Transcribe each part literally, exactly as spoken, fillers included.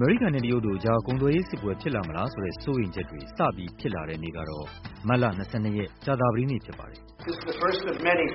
မေရိကန်နဲ့တရုတ်တို့ကြားကုန်သွယ်ရေးစစ်ပွဲဖြစ်လာမလားဆိုတဲ့စိုးရိမ်ချက်တွေစပြီးဖြစ်လာတဲ့နေ့ကတော့မတ်လ၂၂ရက်ကြာသပတေးနေ့ဖြစ်ပါတယ်။ This is the first of many.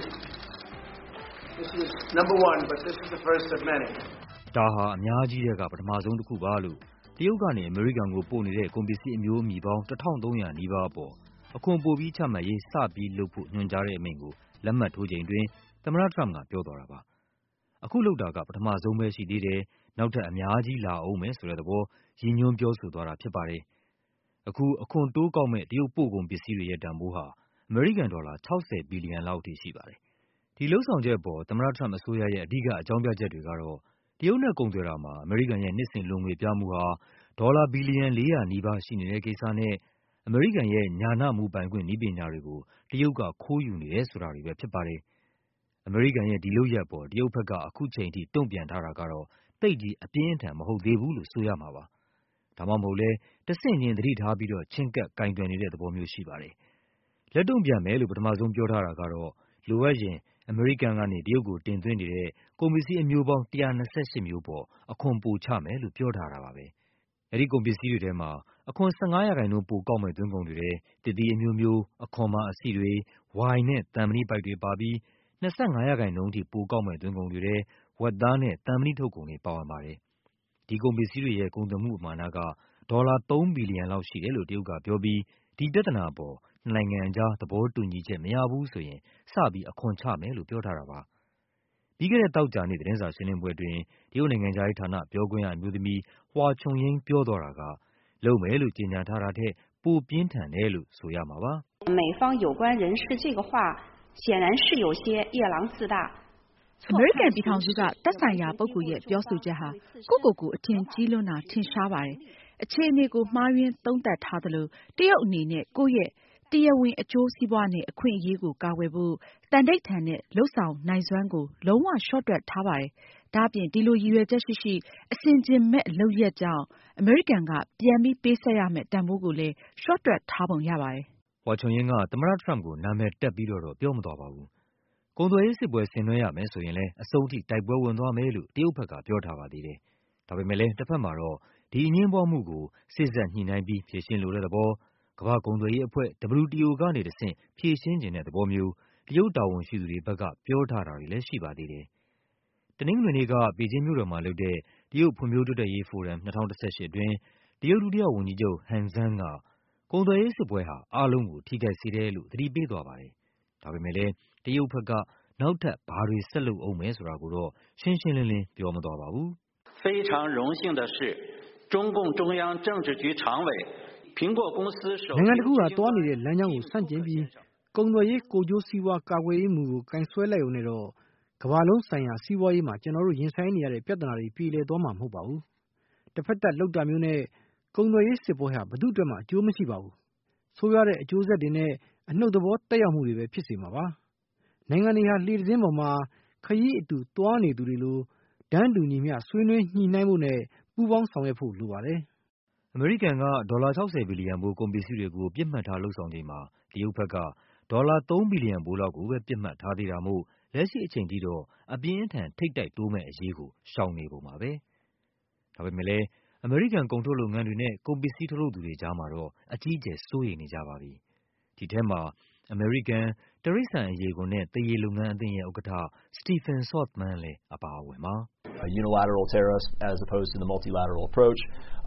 This is number one, but this is the first of many. ဒါဟာအများကြီးတဲ့ကပထမဆုံးတစ်ခုပါလို့တရုတ်ကနေအမေရိကန်ကိုပို့နေတဲ့ကုန်ပစ္စည်းအမျိုးအမည်ပေါင်းတစ်ထောင်သုံးရာနီးပါးအပေါ်အခွန်ပိုပြီးချမှတ်ရေးစပြီးလုပ်ဖို့ညွှန်ကြားတဲ့အမိန့်ကိုလက်မှတ်ထိုးချိန်တွင်သမ္မတထရမ့်ကပြောသွားတာပါ။အခုလုပ်တာကပထမဆုံးပဲရှိသေးတယ်။နောက်ထပ်အများကြီးလာအောင်မယ်ဆိုတဲ့သဘောရည်ညွှန်းပြောဆိုသွားတာဖြစ်ပါတယ်။အခုအခွန်တိုးကောက်မဲ့တရုတ်ပို့ကုန်ပစ္စည်းတွေရဲ့တန်ဖိုးဟာအမေရိကန်ဒေါ်လာ၆၀ဘီလီယံလောက်အထိရှိပါတယ်။ဒီလုပ်ဆောင်ချက်အပေါ်သမ္မတထရမ့်အစိုးရရဲ့အဓိကအကြောင်းပြချက်တွေကတော့တရုတ်နဲ့ကုန်သွယ်တာမှာအမေရိကန်ရဲ့နှစ်စဉ်လိုငွေပြမှုဟာဒေါ်လာဘီလီယံလေးရာနီးပါးရှိနေတဲ့ကိစ္စနဲ့အမေရိကန်ရဲ့ညာဏမူပိုင်ခွင့်နည်းပညာတွေကိုတရုတ်ကခိုးယူနေတယ်ဆိုတာတွေပဲဖြစ်ပါတယ်။အမေရိကန်ရဲ့ဒီလုပ်ရပ်ပေါ်တရုတ်ဘက်ကအခုချိန်ထိတုံ့ပြန်ထားတာကတော့သိပ်ကြီးအပြင်းအထန်မဟုတ်သေးဘူးလို့ဆိုရမှာပါ။ဒါမှမဟုတ်လဲတဆင့်ချင်းသတိထားပြီးတော့ချဉ်ကပ်ကင်တွယ်နေတဲ့သဘောမျိုးရှိပါတယ်။လက်တုံ့ပြန်မယ်လို့ပထမဆုံးပြောထားတာကတော့လိုအပ်ရင်အမေရိကန်ကနေတရုတ်ကိုတင်သွင်းနေတဲ့ကုန်ပစ္စည်းအမျိုးပေါင်း၁၂၈မျိုးပေါ်အခွန်ပိုချမယ်လို့ပြောထားတာပါပဲ။အဲဒီကုန်ပစ္စည်းတွေထဲမှာအခွန်၁၅ရာခိုင်နှုန်းပိုကောက်မဲ့သွင်းကုန်တွေထဲသစ်သီးအမျိုးမျိုး၊အခွန်မာအဆီတွေ၊ဝိုင်နဲ့သံမဏိပိုက်တွေပါပြီး၂၅ရာခိုင်နှုန်းအထိပိုကောက်မဲ့သွင်းကုန်တွေထဲဝက်သားနဲ့သံမဏိထုတ်ကုန်တွေပါဝင်ပါတယ်။ဒီကုန်ပစ္စည်းတွေရဲ့ကုန်သွယ်မှုပမာဏကဒေါ်လာသုံးဘီလီယံလောက်ရှိတယ်လို့တရုတ်ကပြောပြီးဒီပြဿနာအပေါ်နှစ်နိုင်ငံအကြားသဘောတူညီချက်မရဘူးဆိုရင်စပြီးအခွန်ချမယ်လို့ပြောထားတာပါ။ပြီးခဲ့တဲ့သောကြာနေ့သတင်းစာရှင်းလင်းပွဲအတွင်းတရုတ်နိုင်ငံခြားရေးဌာနပြောခွင့်ရအမျိုးသမီးဟွာချုံယိန်းပြောသွားတာကလုပ်မယ်လို့ကြေညာထားတာထက်ပိုပြင်းထန်တယ်လို့ဆိုရမှာပါ။美方有关人士这个话显然是有些夜郎自大အမေရိကန်ပြည်ထောင်စုကသက်ဆိုင်ရာပုဂ္ဂိုလ်ရဲ့ပြောဆိုချက်ဟာကိုယ့်ကိုယ်ကိုအထင်ကြီးလွန်းတာထင်ရှားပါတယ်။အခြေအနေကိုမှားယွင်းသုံးသပ်ထားသလိုတရုတ်အနေနဲ့ကိုယ့်ရဲ့တရားဝင်အကျိုးစီးပွားနဲ့အခွင့်အရေးကိုကာကွယ်ဖို့တန်ထိပ်ထန်တဲ့လုပ်ဆောင်နိုင်စွမ်းကိုလုံးဝလျှော့တွက်ထားပါတယ်။ဒါ့အပြင်ဒီလိုရည်ရွယ်ချက်ရှိရှိအဆင်ခြင်မဲ့လုပ်ရပ်ကြောင့်အမေရိကန်ကပြန်ပြီးပေးဆက်ရမယ့်တန်ဖိုးကိုလည်းလျှော့တွက်ထားပုံရပါတယ်။ဟွာချုံယင်းကသမ္မတထရမ့်ကိုနာမည်တက်ပြီးတော့ပြောမသွားပါဘူး။ကုန်သွယ်ရေးစစ်ပွဲဆင်နွှဲရမယ်ဆိုရင်လည်းအဆုံးထိတိုက်ပွဲဝင်သွားမယ်လို့တရုတ်ဘက်ကပြောထားပါသေးတယ်။ဒါပေမဲ့လည်းတစ်ဖက်မှာတော့ဒီအငြင်းပွားမှုကိုစေ့စပ်ညှိနှိုင်းပြီးဖြေရှင်းလိုတဲ့သဘောကမ္ဘာ့ကုန်သွယ်ရေးအဖွဲ့ ဒဗလ်ယူ တီ အို ကနေတဆင့်ဖြေရှင်းချင်တဲ့သဘောမျိုးတရုတ်တာဝန်ရှိသူတွေဘက်ကပြောထားတာတွေလည်းရှိပါသေးတယ်။တနင်္ဂနွေနေ့ကပေကျင်းမြို့တော်မှာလုပ်တဲ့တရုတ်ဖွံ့ဖြိုးတိုးတက်ရေးဖိုရမ်၂၀၁၈အတွင်းတရုတ်ဒုတိယဝန်ကြီးချုပ်ဟန်ဇန်းကကုန်သွယ်ရေးစစ်ပွဲဟာအားလုံးကိုထိခိုက်စေတယ်လို့သတိပေးသွားပါတယ်။ဒါပေမဲ့လည်းတရုတ်ဘက်ကနောက်ထပ်ဘာတွေဆက်လုပ်အောင်မယ်ဆိုတာကိုတော့ရှင်းရှင်းလင်းလင်းပြောမသွားပါဘူး非常荣幸的是中共中央政治局常委苹果公司首席နိုင်ငံတခုဟာတွားနေတဲ့လမ်းကြောင်းကိုဆန့်ကျင်ပြီးကုန်သွယ်ရေးကိုကျိုးစီးပွားကာကွယ်ရေးမူကိုကင်ဆွဲလိုက်ုံနဲ့တော့ကမ္ဘာလုံးဆိုင်ရာစီးပွားရေးမှာကျွန်တော်တို့ရင်ဆိုင်နေရတဲ့ပြဿနာတွေပြည်လည်သွားမှာမဟုတ်ပါဘူး။တစ်ဖက်သက်လှုပ်တာမျိုးနဲ့ကုန်သွယ်ရေးစစ်ပွဲဟာဘယ်သူ့အတွက်မှအကျိုးမရှိပါဘူး။ဆိုရတဲ့အကျိုးဆက်တွေနဲ့အနှုတ်သဘောတက်ရောက်မှုတွေပဲဖြစ်စေမှာပါ။နိုင်ငံတွေဟာလှေတစ်စင်းပေါ်မှာခရီးအတူတွားနေသူတွေလိုတန်းတူညီမျှဆွေးနွေးညှိနှိုင်းဖို့နဲ့ပူးပေါင်းဆောင်ရွက်ဖို့လိုပါတယ်။အမေရိကန်ကဒေါ်လာ၆၀ဘီလီယံဖိုးကုန်ပစ္စည်းတွေကိုပြစ်မှတ်ထားလုပ်ဆောင်ချိန်မှာတရုတ်ဘက်ကဒေါ်လာသုံးဘီလီယံဖိုးလောက်ကိုပဲပြစ်မှတ်ထားသေးတာမို့လက်ရှိအချိန်ထိတော့အပြင်းအထန်ထိပ်တိုက်တိုးမဲ့အရေးကိုရှောင်နေပုံပါပဲ။ဒါပေမဲ့လည်းအမေရိကန်ကုန်ထုတ်လုပ်ငန်းတွေနဲ့ကုန်ပစ္စည်းထုတ်လုပ်သူတွေကြားမှာတော့အကြီးအကျယ်စိုးရိမ်နေကြပါပြီ။ဒီထဲမှာအမေရိကန်တိရစ္ဆာန်အရေးခွန်နဲ့သားရေလုပ်ငန်းအသင်းရဲ့ဥက္ကဋ္ဌ Stephen Saltzman လည်းအပါအဝင်ပါ။ Unilateral tariffs as opposed to the multilateral approach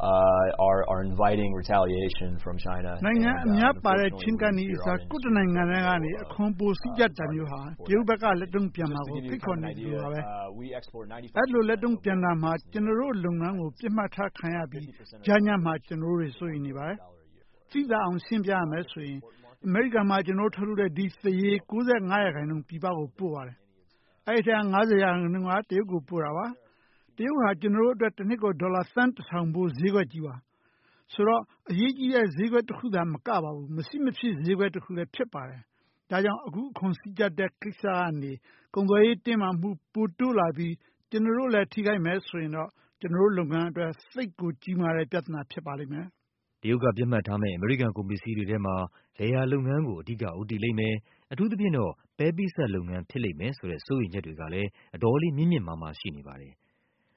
uh, are, are inviting retaliation from China. နိုင်ငံအများပါတဲ့ချင်းကန်ဒီအစားကုတနိုင်ငံတွေကနေအခွန်ပိုစည်းကြတာမျိုးဟာတရုတ်ဘက်ကလက်တုံ့ပြန်မှာကိုဖိတ်ခေါ်နေကြပါပဲ။အဲ့လိုလက်တုံ့ပြန်တာမှာကျွန်တော်တို့လုပ်ငန်းကိုပြစ်မှတ်ထားခံရပြီးကြားညမှာကျွန်တော်တို့စိုးရိမ်နေပါတယ်။သိသာအောင်ရှင်းပြရမယ်ဆိုရင်အမေရိကန်မှာကျွန်တော်ထုတ်လုပ်တဲ့ဒီသရေ၉၅ရာခိုင်နှုန်းပြည်ပကိုပို့ပါတယ်။အဲ့ဒီ၅၀ရာခိုင်နှုန်းကတရုတ်ကိုပို့တာပါ။တရုတ်ဟာကျွန်တော်တို့အတွက်တစ်နှစ်ကိုဒေါ်လာသန်းတစ်ထောင်ပို့ဈေးကွက်ကြီးပါ။ဆိုတော့အရေးကြီးတဲ့ဈေးကွက်တစ်ခုသာမကပါဘူးမရှိမဖြစ်ဈေးကွက်တစ်ခုလည်းဖြစ်ပါတယ်။ဒါကြောင့်အခုအခွန်စည်းကြပ်တဲ့ကိစ္စကနေကုန်သွယ်ရေးတင်းမာမှုပိုတိုးလာပြီးကျွန်တော်တို့လည်းထိခိုက်မယ်ဆိုရင်တော့ကျွန်တော်တို့လုပ်ငန်းအတွက်စိတ်ကိုကြီးမားတဲ့ပြဿနာဖြစ်ပါလိမ့်မယ်။တရုတ်ကပြစ်မှတ်ထားမဲ့အမေရိကန်ကုန်ပစ္စည်းတွေထဲမှာလယ်ယာလုပ်ငန်းကိုအဓိကဦးတည်လိမ့်မယ်အထူးသဖြင့်တော့ပဲပိစပ်လုပ်ငန်းဖြစ်လိမ့်မယ်ဆိုတဲ့စိုးရိမ်ချက်တွေကလည်းအတော်လေးမြင့်မြင့်မားမားရှိနေပါတယ်။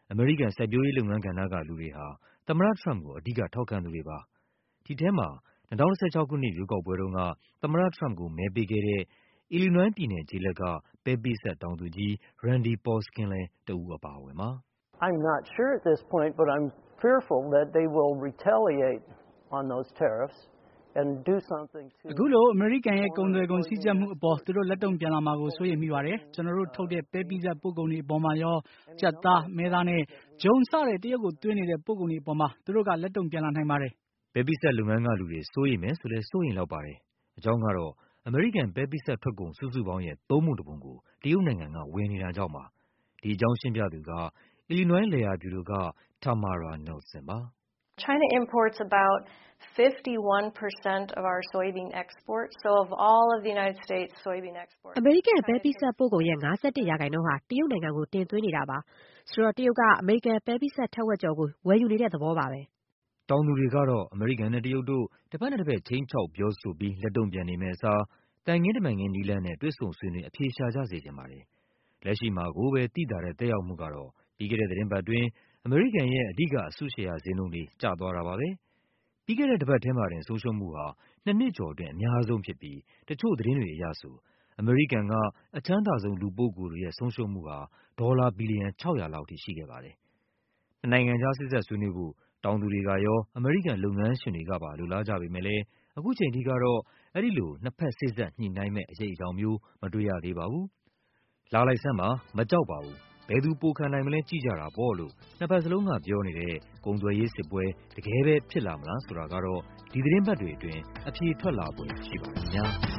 အမေရိကန်စိုက်ပျိုးရေးလုပ်ငန်းကဏ္ဍကလူတွေဟာသမ္မတ Trump ကိုအဓိကထောက်ခံသူတွေပါ။ဒီထဲမှာ၂၀၁၆ခုနှစ်ရွေးကောက်ပွဲတုန်းကသမ္မတ Trump ကိုမဲပေးခဲ့တဲ့ Illinois ပြည်နယ်ကျေးလက်ကပဲပေးဆပ်တောင်သူကြီး Randy Paulskin လည်းတဦးအပါအဝင်ပါ။ I'm not sure at this point, but I'm fearful that they will retaliate on those tariffs and do something to အခုလိုအမေရိကန်ရဲ့ကုန်သွယ်ကုန်စည်းကြပ်မှုအပေါ်သူတို့လက်တုံ့ပြန်လာမှာကိုစိုးရိမ်မိပါတယ်။ကျွန်တော်တို့ထုတ်တဲ့ပဲပိစပ်ပို့ကုန်တွေအပေါ်မှာရောကြက်သားမဲသားနဲ့ဂျုံစတဲ့တရုတ်ကိုသွင်းနေတဲ့ပို့ကုန်တွေအပေါ်မှာသူတို့ကလက်တုံ့ပြန်လာနိုင်ပါတယ်။ပဲပိစပ်လုပ်ငန်းကလူတွေစိုးရိမ်မယ်ဆိုလဲစိုးရိမ်လောက်ပါတယ်။အကြောင်းကတော့အမေရိကန်ပဲပိစပ်ထွက်ကုန်စုစုပေါင်းရဲ့သုံးပုံတစ်ပုံကိုတရုတ်နိုင်ငံကဝယ်နေတာကြောင့်ပါ။ဒီအကြောင်းရှင်းပြသူက Illinois လယ်ယာဗျူရိုက Tamara Nelson ပါ။ China imports about fifty-one percent of our soybean exports. So of all of the United States soybean exports. အမေရိကန်ပဲပိစပ်ပို့ကုန်ရဲ့၅၁ရာခိုင်နှုန်းဟာတရုတ်နိုင်ငံကိုတင်သွင်းနေတာပါ။ဆိုတော့တရုတ်ကအမေရိကန်ပဲပိစပ်ထက်ဝက်ကျော်ကိုဝယ်ယူနေတဲ့သဘောပါပဲ။တောင်သူတွေကတော့အမေရိကန်နဲ့တရုတ်တို့တစ်ဖက်နဲ့တစ်ဖက်ခြိမ်းခြောက်ပြောဆိုပြီးလက်တုံ့ပြန်နေမယ့်အစားသံခင်းတမန်ခင်းနည်းလမ်းနဲ့တွေ့ဆုံဆွေးနွေးအဖြေရှာကြစေချင်ပါတယ်။လက်ရှိမှာကိုပဲသိသာတဲ့သက်ရောက်မှုကတော့ပြီးခဲ့တဲ့သတင်းပတ်အတွင်းအမေရိကန်ရဲ့အဓိကအစုရှယ်ယာဈေးနှုန်းတွေကျသွားတာပါပဲ။ပြီးခဲ့တဲ့တစ်ပတ်ထဲမှာတင်ဆုံးရှုံးမှုဟာနှစ်နှစ်ကျော်အတွင်းအများဆုံးဖြစ်ပြီးတချို့သတင်းတွေအရဆိုအမေရိကန်ကအချမ်းသာဆုံးလူပုဂ္ဂိုလ်တွေရဲ့ဆုံးရှုံးမှုဟာဒေါ်လာဘီလီယံ၆၀၀လောက်ထိရှိခဲ့ပါတယ်။နှစ်နိုင်ငံကြားစစ်ဆက်ဆွေးနွေးဖို့တောင်သူတွေကရောအမေရိကန်လုပ်ငန်းရှင်တွေကပါလိုလားကြပေမဲ့လည်းအခုချိန်ထိကတော့အဲ့ဒီလိုနှစ်ဖက်စေ့စပ်ညှိနှိုင်းမဲ့အရေးအကြောင်းမျိုးမတွေ့ရသေးပါဘူး။လာလိုက်စမ်းပါမကြောက်ပါဘူးဘယ်သူပိုခံနိုင်မလဲကြည့်ကြတာပေါ့လို့နှစ်ဖက်စလုံးကပြောနေတဲ့ကုန်သွယ်ရေးစစ်ပွဲတကယ်ပဲဖြစ်လာမလားဆိုတာကတော့ဒီသတင်းပတ်တွေအတွင်းအဖြေထွက်လာဖို့ရှိပါလိမ့်မယ်